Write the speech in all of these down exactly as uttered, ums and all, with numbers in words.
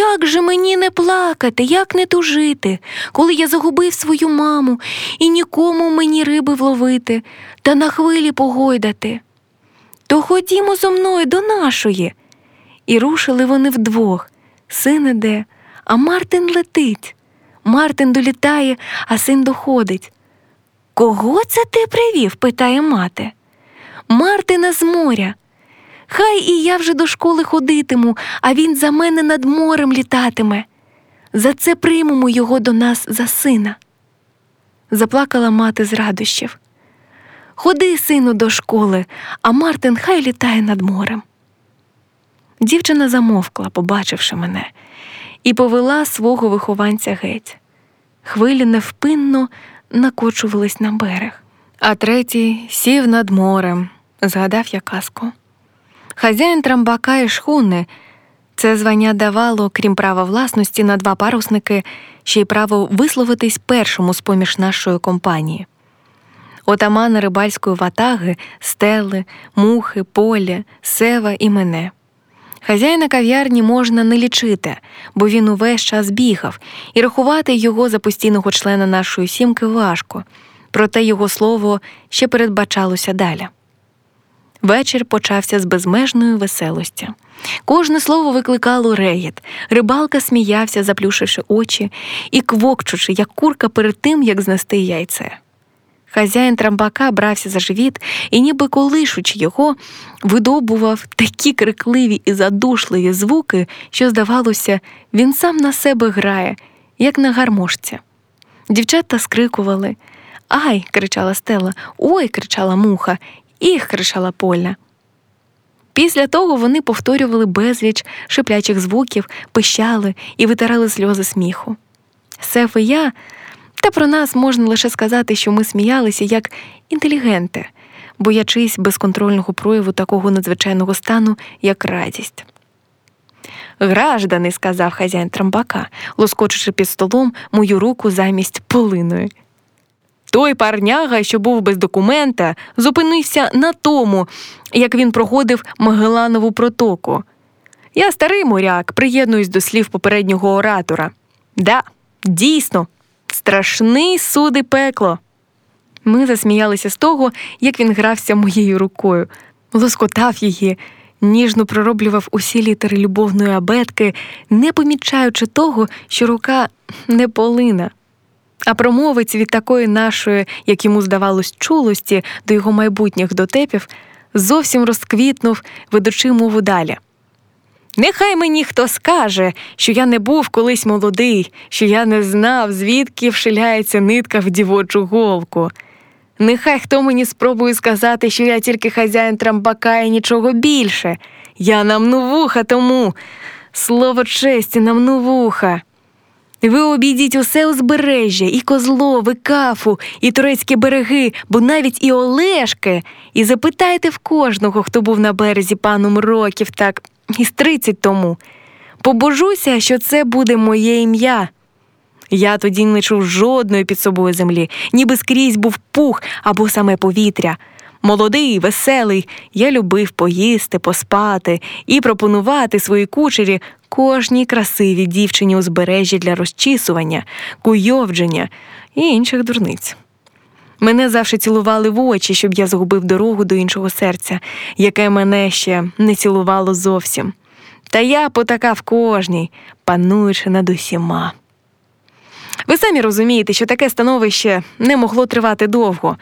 як же мені не плакати, як не тужити, коли я загубив свою маму і нікому мені риби вловити та на хвилі погойдати? То ходімо зо мною до нашої. І рушили вони вдвох. Син іде, а Мартин летить. Мартин долітає, а син доходить. «Кого це ти привів?» – питає мати. «Мартина з моря. Хай і я вже до школи ходитиму, а він за мене над морем літатиме. За це приймемо його до нас за сина». Заплакала мати з радощів. «Ходи, сину, до школи, а Мартин хай літає над морем». Дівчина замовкла, побачивши мене, і повела свого вихованця геть. Хвилі невпинно накочувались на берег. А третій сів над морем, згадав я казку. Хазяїн трамбака і шхуни – це звання давало, крім права власності на два парусники, ще й право висловитись першому з-поміж нашої компанії. Отамана рибальської ватаги, Стели, Мухи, Поля, Сева і мене. Хазяїна кав'ярні можна не лічити, бо він увесь час бігав, і рахувати його за постійного члена нашої сімки важко, проте його слово ще передбачалося далі. Вечір почався з безмежної веселості. Кожне слово викликало регіт, рибалка сміявся, заплющивши очі, і квокчучи, як курка перед тим, як знести яйце. Хазяїн трамбака брався за живіт і, ніби колишучи його, видобував такі крикливі і задушливі звуки, що, здавалося, він сам на себе грає, як на гармошці. Дівчата скрикували. «Ай!» – кричала Стела, «Ой!» – кричала Муха, «Іх!» – кричала Поля. Після того вони повторювали безліч шиплячих звуків, пищали і витирали сльози сміху. Сев і я, та про нас можна лише сказати, що ми сміялися як інтелігенти, боячись безконтрольного прояву такого надзвичайного стану, як радість. «Граждани», – сказав хазяїн трамбака, лоскочучи під столом мою руку замість полиної. «Той парняга, що був без документа, зупинився на тому, як він проходив Магелланову протоку. Я старий моряк, приєднуюсь до слів попереднього оратора. Да, дійсно, страшний суд і пекло». Ми засміялися з того, як він грався моєю рукою, лоскотав її, ніжно пророблював усі літери любовної абетки, не помічаючи того, що рука не полина. А промовець від такої нашої, як йому здавалось, чулості до його майбутніх дотепів, зовсім розквітнув, ведучи мову далі. «Нехай мені хто скаже, що я не був колись молодий, що я не знав, звідки вшиляється нитка в дівочу голку. Нехай хто мені спробує сказати, що я тільки хазяїн трамбака і нічого більше. Я намну вуха тому. Слово честі, намну вуха. Ви обійдіть усе узбережжя, і Козлов, і Кафу, і турецькі береги, бо навіть і Олешки, і запитайте в кожного, хто був на березі паном років так із тридцять тому. Побожуся, що це буде моє ім'я. Я тоді не чув жодної під собою землі, ніби скрізь був пух або саме повітря. Молодий, веселий, я любив поїсти, поспати і пропонувати своїй кучері кожній красивій дівчині узбережжі для розчісування, куйовдження і інших дурниць. Мене завжди цілували в очі, щоб я загубив дорогу до іншого серця, яке мене ще не цілувало зовсім. Та я потакав кожній, пануючи над усіма. Ви самі розумієте, що таке становище не могло тривати довго.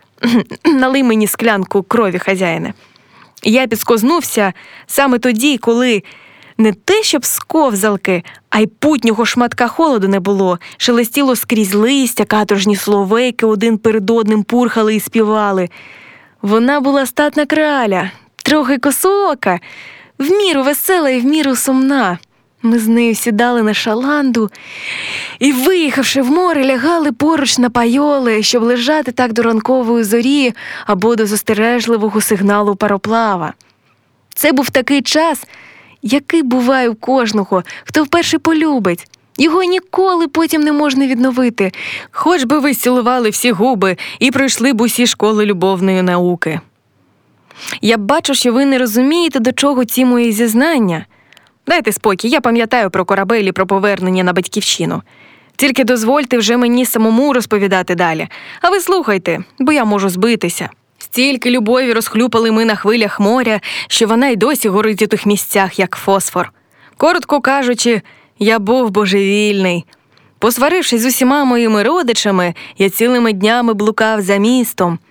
Налий мені склянку крові, хазяїне. Я підскознувся саме тоді, коли не те, щоб сковзалки, а й путнього шматка холоду не було, шелестіло скрізь листя, каторжні словейки один перед одним пурхали і співали. Вона була статна краля, трохи косоока, в міру весела і в міру сумна. Ми з нею сідали на шаланду і, виїхавши в море, лягали поруч на пайоли, щоб лежати так до ранкової зорі або до застережливого сигналу пароплава. Це був такий час, який буває у кожного, хто вперше полюбить. Його ніколи потім не можна відновити, хоч би ви цілували всі губи і пройшли б усі школи любовної науки. Я бачу, що ви не розумієте, до чого ці мої зізнання. Дайте спокій, я пам'ятаю про корабель і про повернення на батьківщину. Тільки дозвольте вже мені самому розповідати далі. А ви слухайте, бо я можу збитися. Стільки любові розхлюпали ми на хвилях моря, що вона й досі горить у тих місцях, як фосфор. Коротко кажучи, я був божевільний. Посварившись з усіма моїми родичами, я цілими днями блукав за містом,